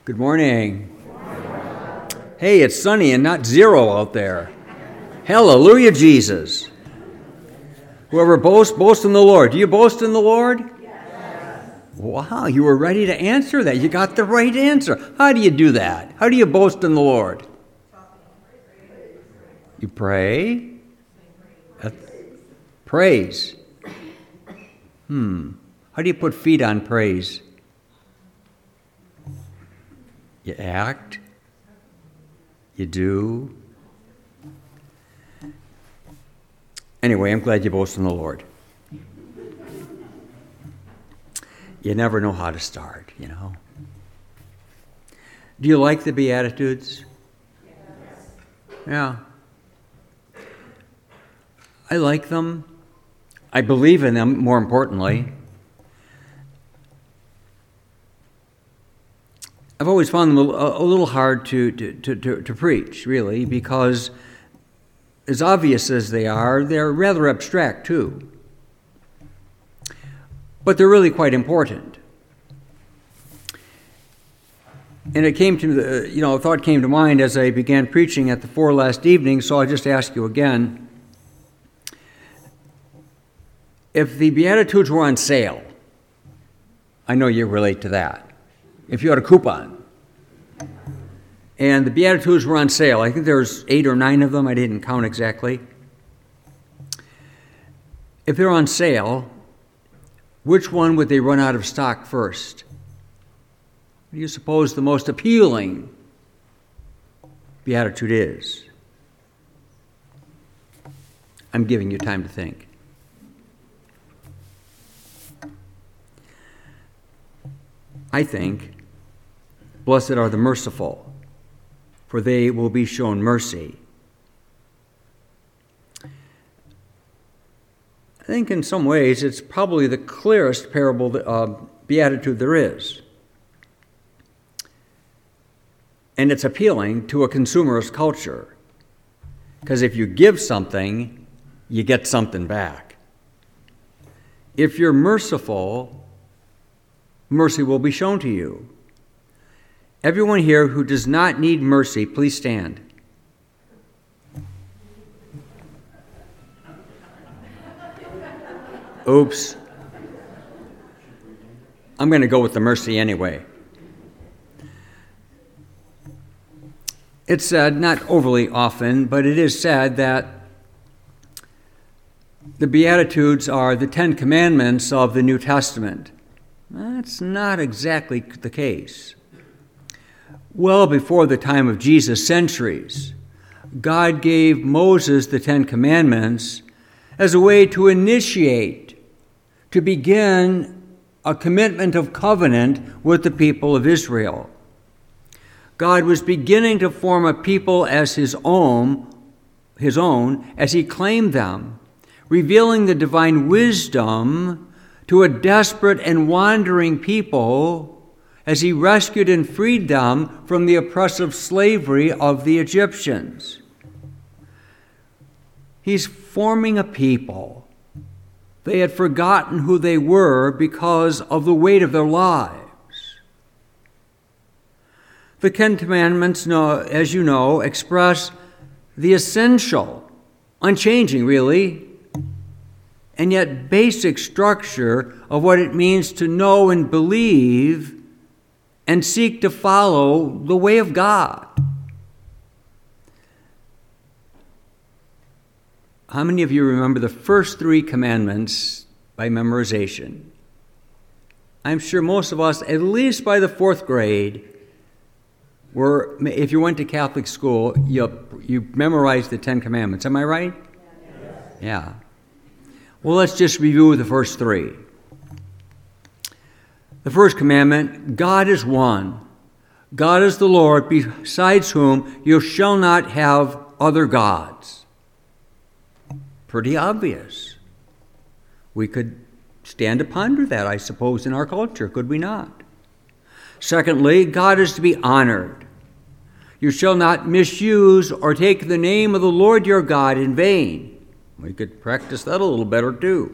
Good morning. Hey, it's sunny and not zero out there. Hallelujah, Jesus. Whoever boasts in the Lord. Do you boast in the Lord? Yes. Wow, you were ready to answer that. You got the right answer. How do you do that? How do you boast in the Lord? You pray? Praise. How do you put feet on praise? You act. You do. Anyway, I'm glad you boast in the Lord. You never know how to start, you know. Do you like the Beatitudes? Yeah. I like them. I believe in them, more importantly. I've always found them a little hard to preach, really, because as obvious as they are, they're rather abstract, too. But they're really quite important. And it came to, a thought came to mind as I began preaching at the 4 last evening, so I'll just ask you again. If the Beatitudes were on sale, I know you relate to that. If you had a coupon, and the Beatitudes were on sale, I think there's 8 or 9 of them, I didn't count exactly. If they're on sale, which one would they run out of stock first? What do you suppose the most appealing Beatitude is? I'm giving you time to think. I think, blessed are the merciful, for they will be shown mercy. I think in some ways it's probably the clearest beatitude there is. And it's appealing to a consumerist culture, because if you give something, you get something back. If you're merciful, mercy will be shown to you. Everyone here who does not need mercy, please stand. Oops. I'm going to go with the mercy anyway. It's said, not overly often, but it is said that the Beatitudes are the 10 Commandments of the New Testament. That's not exactly the case. Well before the time of Jesus, centuries, God gave Moses the 10 Commandments as a way to initiate, to begin a commitment of covenant with the people of Israel. God was beginning to form a people as his own as he claimed them, revealing the divine wisdom to a desperate and wandering people as he rescued and freed them from the oppressive slavery of the Egyptians. He's forming a people. They had forgotten who they were because of the weight of their lives. The 10 Commandments, as you know, express the essential, unchanging really, and yet basic structure of what it means to know and believe and seek to follow the way of God. How many of you remember the first 3 commandments by memorization? I'm sure most of us, at least by the 4th grade, if you went to Catholic school, you memorized the 10 Commandments. Am I right? Yes. Yeah. Well, let's just review the first 3. The first commandment, God is one. God is the Lord, besides whom you shall not have other gods. Pretty obvious. We could stand to ponder that, I suppose, in our culture, could we not? Secondly, God is to be honored. You shall not misuse or take the name of the Lord your God in vain. We could practice that a little better too.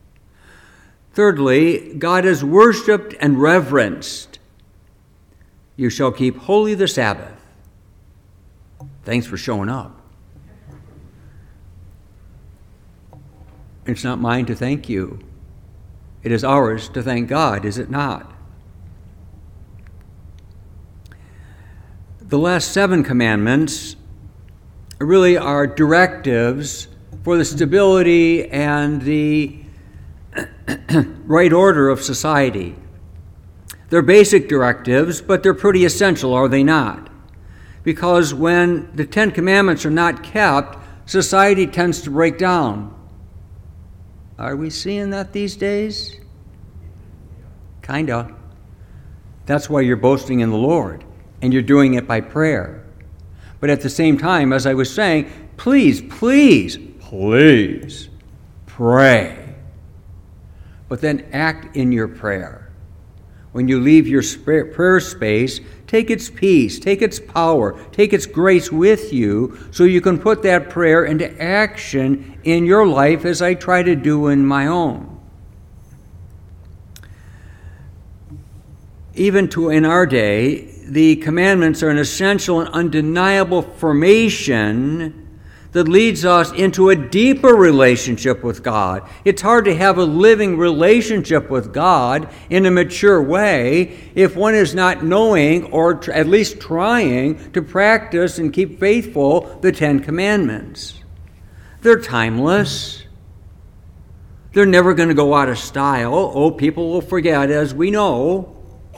Thirdly, God is worshipped and reverenced. You shall keep holy the Sabbath. Thanks for showing up. It's not mine to thank you. It is ours to thank God, is it not? The last 7 commandments really are directives for the stability and the right order of society. They're basic directives, but they're pretty essential, are they not? Because when the 10 commandments are not kept, society tends to break down. Are we seeing that these days? Kinda. That's why you're boasting in the Lord, and you're doing it by prayer. But at the same time, as I was saying, please pray. But then act in your prayer. When you leave your prayer space, take its peace, take its power, take its grace with you so you can put that prayer into action in your life as I try to do in my own. Even in our day, the commandments are an essential and undeniable formation that leads us into a deeper relationship with God. It's hard to have a living relationship with God in a mature way if one is not knowing or at least trying to practice and keep faithful the 10 commandments. They're timeless. They're never going to go out of style. Oh, people will forget, as we know.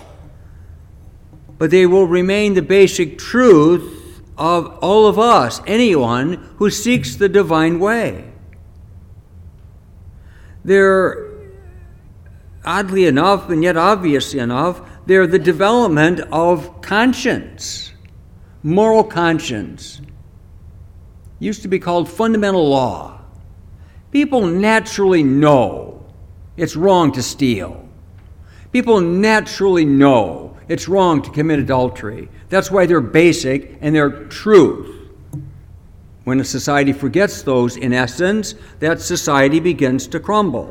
But they will remain the basic truth of all of us, anyone who seeks the divine way. They're, oddly enough, and yet obviously enough, they're the development of conscience, moral conscience. Used to be called fundamental law. People naturally know it's wrong to steal. People naturally know it's wrong to commit adultery. That's why they're basic and they're truth. When a society forgets those, in essence, that society begins to crumble.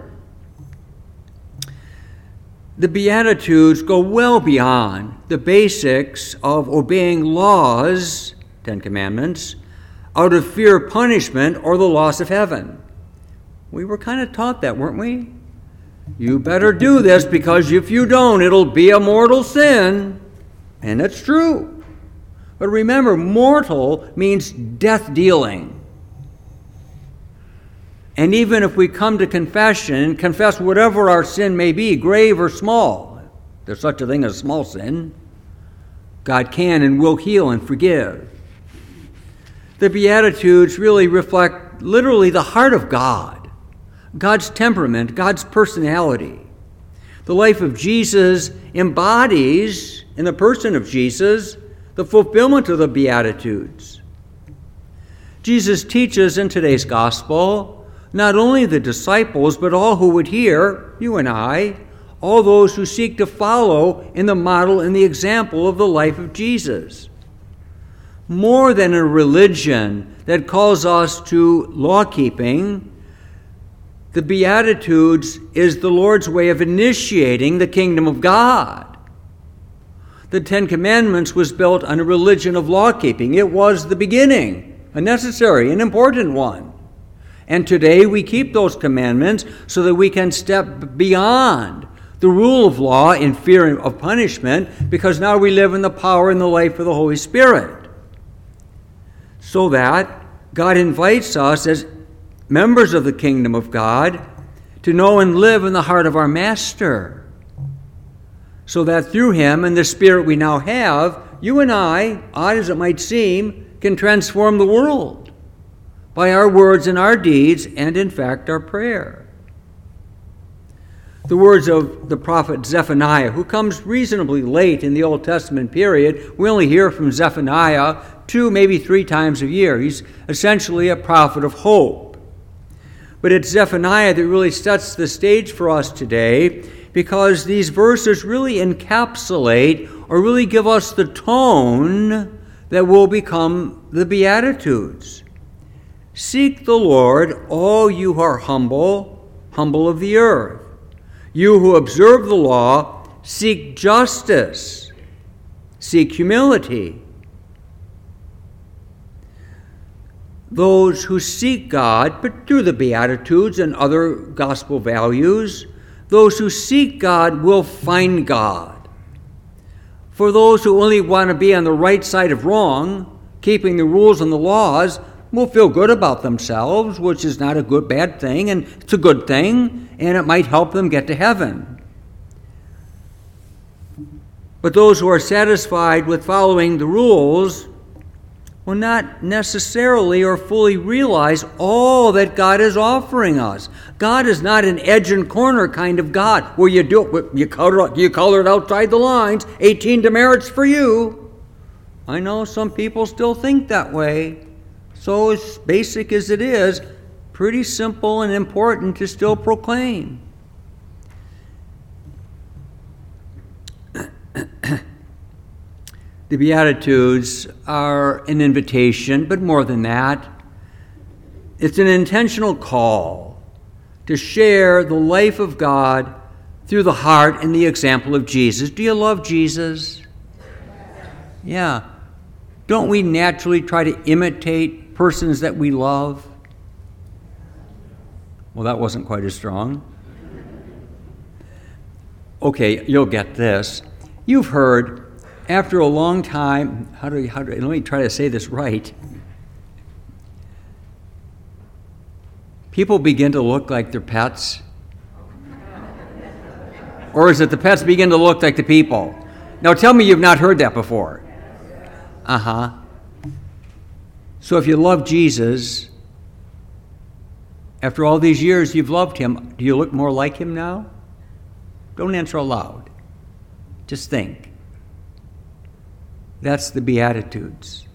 The Beatitudes go well beyond the basics of obeying laws, 10 commandments, out of fear of punishment or the loss of heaven. We were kind of taught that, weren't we? You better do this because if you don't, it'll be a mortal sin. And it's true. But remember, mortal means death dealing. And even if we come to confession, confess whatever our sin may be, grave or small, there's such a thing as small sin, God can and will heal and forgive. The Beatitudes really reflect literally the heart of God. God's temperament, God's personality. The life of Jesus embodies, in the person of Jesus, the fulfillment of the Beatitudes. Jesus teaches in today's gospel not only the disciples, but all who would hear, you and I, all those who seek to follow in the model and the example of the life of Jesus. More than a religion that calls us to law-keeping, the Beatitudes is the Lord's way of initiating the kingdom of God. The 10 Commandments was built on a religion of law-keeping. It was the beginning, a necessary, an important one. And today we keep those commandments so that we can step beyond the rule of law in fear of punishment, because now we live in the power and the life of the Holy Spirit. So that God invites us as members of the kingdom of God to know and live in the heart of our Master, so that through him and the Spirit we now have, you and I, odd as it might seem, can transform the world by our words and our deeds and, in fact, our prayer. The words of the prophet Zephaniah, who comes reasonably late in the Old Testament period. We only hear from Zephaniah 2, maybe 3 times a year. He's essentially a prophet of hope. But it's Zephaniah that really sets the stage for us today, because these verses really encapsulate or really give us the tone that will become the Beatitudes. Seek the Lord, all you who are humble of the earth. You who observe the law, seek justice. seek humility. Those who seek God, but through the Beatitudes and other gospel values, those who seek God will find God. For those who only want to be on the right side of wrong, keeping the rules and the laws, will feel good about themselves, which is not a bad thing, and it's a good thing, and it might help them get to heaven. But those who are satisfied with following the rules will not necessarily or fully realize all that God is offering us. God is not an edge and corner kind of God where you color it outside the lines, 18 demerits for you. I know some people still think that way. So as basic as it is, pretty simple and important to still proclaim. The Beatitudes are an invitation, but more than that, it's an intentional call to share the life of God through the heart and the example of Jesus. Do you love Jesus? Yeah. Don't we naturally try to imitate persons that we love? Well, that wasn't quite as strong. Okay, you'll get this. You've heard, after a long time, let me try to say this right. People begin to look like their pets? Or is it the pets begin to look like the people? Now tell me you've not heard that before. Uh-huh. So if you love Jesus, after all these years you've loved him, do you look more like him now? Don't answer aloud. Just think. That's the Beatitudes.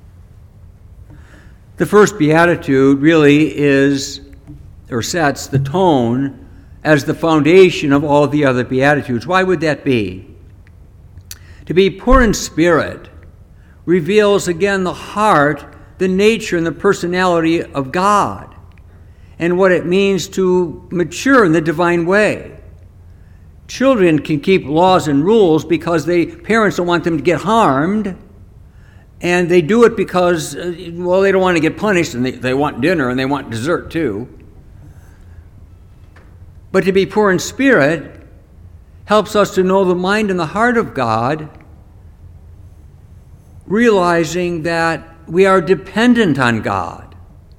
The first Beatitude really sets the tone as the foundation of all the other Beatitudes. Why would that be? To be poor in spirit reveals again the heart, the nature, and the personality of God, and what it means to mature in the divine way. Children can keep laws and rules because parents don't want them to get harmed, and they do it because, they don't want to get punished, and they want dinner, and they want dessert too. But to be poor in spirit helps us to know the mind and the heart of God, realizing that we are dependent on God.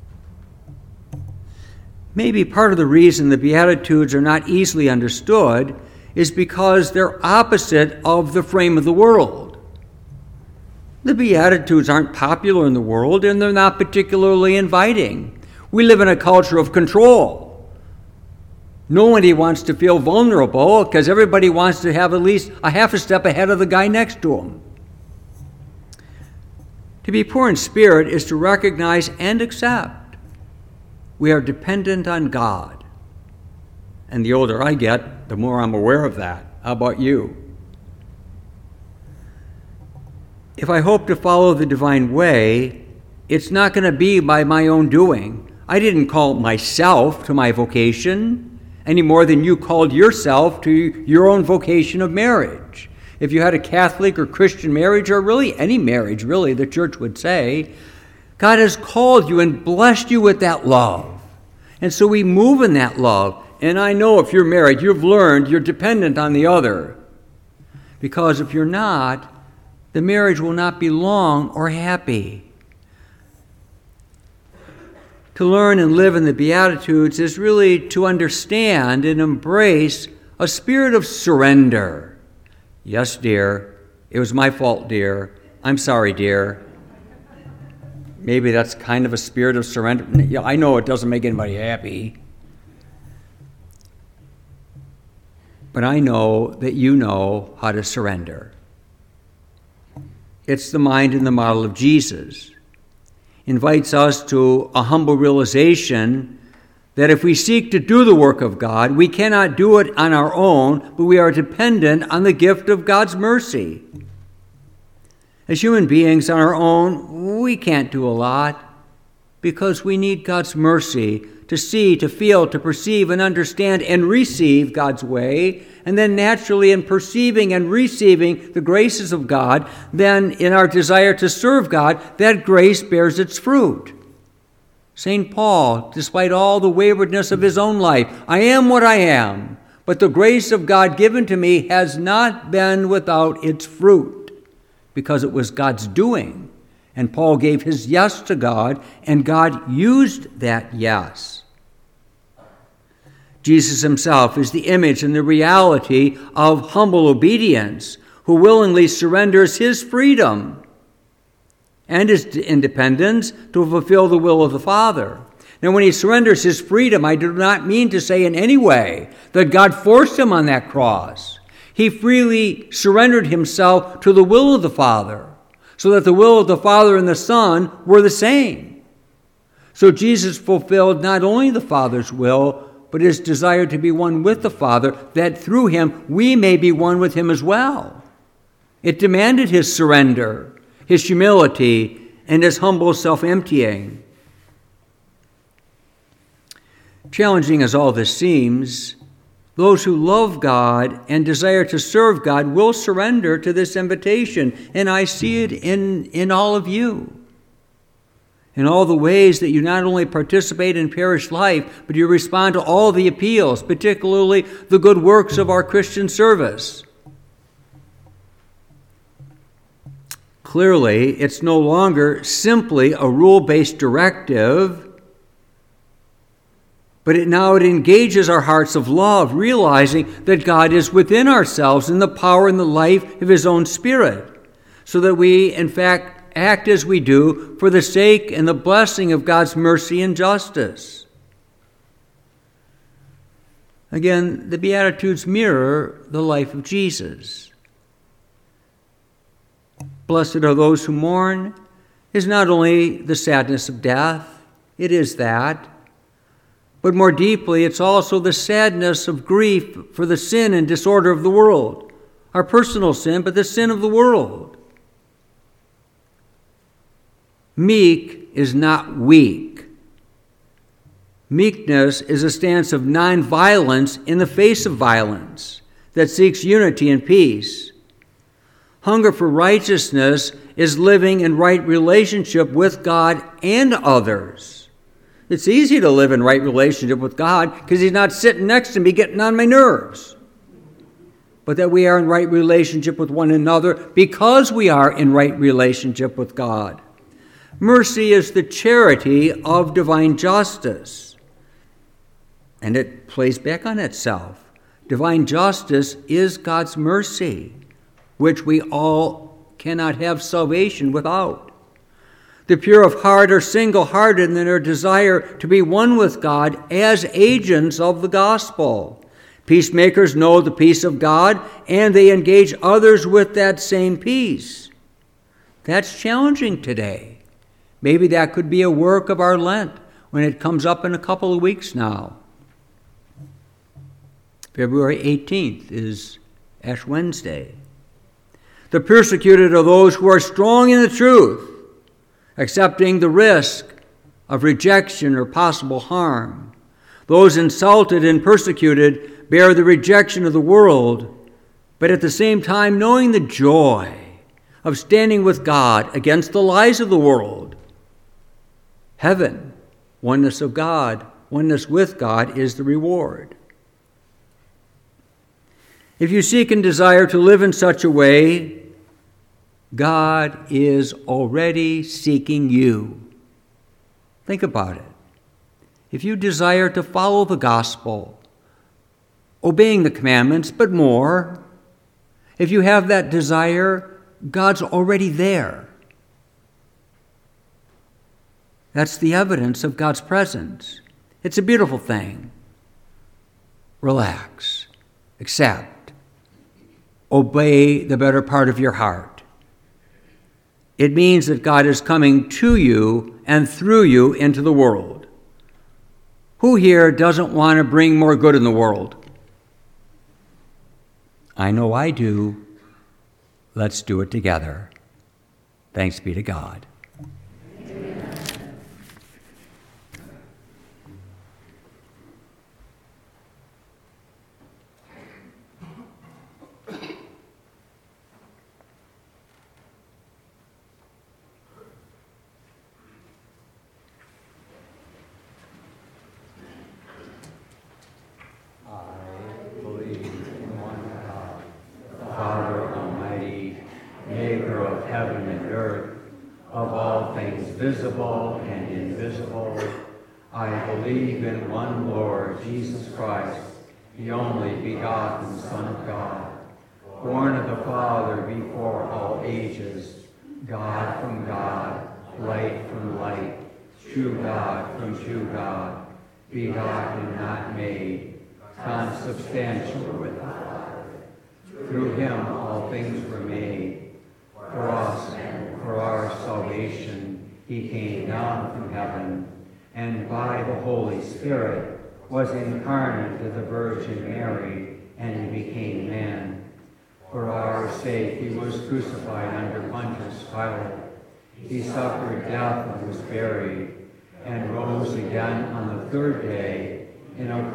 Maybe part of the reason the Beatitudes are not easily understood is because they're opposite of the frame of the world. The Beatitudes aren't popular in the world, and they're not particularly inviting. We live in a culture of control. Nobody wants to feel vulnerable because everybody wants to have at least a half a step ahead of the guy next to them. To be poor in spirit is to recognize and accept we are dependent on God. And the older I get, the more I'm aware of that. How about you? If I hope to follow the divine way, it's not going to be by my own doing. I didn't call myself to my vocation any more than you called yourself to your own vocation of marriage. If you had a Catholic or Christian marriage, or really any marriage, really, the church would say, God has called you and blessed you with that love. And so we move in that love. And I know if you're married, you've learned you're dependent on the other. Because if you're not, the marriage will not be long or happy. To learn and live in the Beatitudes is really to understand and embrace a spirit of surrender. Yes, dear, it was my fault, dear. I'm sorry, dear. Maybe that's kind of a spirit of surrender. Yeah, I know it doesn't make anybody happy. But I know that you know how to surrender. It's the mind and the model of Jesus. Invites us to a humble realization that if we seek to do the work of God, we cannot do it on our own, but we are dependent on the gift of God's mercy. As human beings on our own, we can't do a lot because we need God's mercy to see, to feel, to perceive, and understand and receive God's way and then naturally in perceiving and receiving the graces of God, then in our desire to serve God, that grace bears its fruit. St. Paul, despite all the waywardness of his own life, I am what I am, but the grace of God given to me has not been without its fruit, because it was God's doing. And Paul gave his yes to God, and God used that yes. Jesus himself is the image and the reality of humble obedience, who willingly surrenders his freedom and his independence to fulfill the will of the Father. Now, when he surrenders his freedom, I do not mean to say in any way that God forced him on that cross. He freely surrendered himself to the will of the Father, so that the will of the Father and the Son were the same. So Jesus fulfilled not only the Father's will, but his desire to be one with the Father, that through him we may be one with him as well. It demanded his surrender, his humility, and his humble self-emptying. Challenging as all this seems, those who love God and desire to serve God will surrender to this invitation, and I see it in all of you. In all the ways that you not only participate in parish life, but you respond to all the appeals, particularly the good works of our Christian service. Clearly, it's no longer simply a rule-based directive, but it engages our hearts of love, realizing that God is within ourselves in the power and the life of his own Spirit, so that we, in fact, act as we do for the sake and the blessing of God's mercy and justice. Again, the Beatitudes mirror the life of Jesus. Blessed are those who mourn is not only the sadness of death, it is that, but more deeply, it's also the sadness of grief for the sin and disorder of the world. Our personal sin, but the sin of the world. Meek is not weak. Meekness is a stance of nonviolence in the face of violence that seeks unity and peace. Hunger for righteousness is living in right relationship with God and others. It's easy to live in right relationship with God because he's not sitting next to me getting on my nerves. But that we are in right relationship with one another because we are in right relationship with God. Mercy is the charity of divine justice. And it plays back on itself. Divine justice is God's mercy, which we all cannot have salvation without. The pure of heart are single-hearted in their desire to be one with God as agents of the gospel. Peacemakers know the peace of God, and they engage others with that same peace. That's challenging today. Maybe that could be a work of our Lent when it comes up in a couple of weeks now. February 18th is Ash Wednesday. The persecuted are those who are strong in the truth, accepting the risk of rejection or possible harm. Those insulted and persecuted bear the rejection of the world, but at the same time knowing the joy of standing with God against the lies of the world. Heaven, oneness of God, oneness with God is the reward. If you seek and desire to live in such a way, God is already seeking you. Think about it. If you desire to follow the gospel, obeying the commandments, but more, if you have that desire, God's already there. That's the evidence of God's presence. It's a beautiful thing. Relax. Accept. Obey the better part of your heart. It means that God is coming to you and through you into the world. Who here doesn't want to bring more good in the world? I know I do. Let's do it together. Thanks be to God. of heaven and earth, of all things visible and invisible. I believe in one Lord, Jesus Christ, the only begotten Son of God, born of the Father before all ages, God from God, light from light, true God from true God, begotten, not made, consubstantial with the Father. Through him all things were made. For us and for our salvation he came down from heaven, and by the Holy Spirit was incarnate of the Virgin Mary, and he became man. For our sake he was crucified under Pontius Pilate. He suffered death and was buried, and rose again on the third day in accordance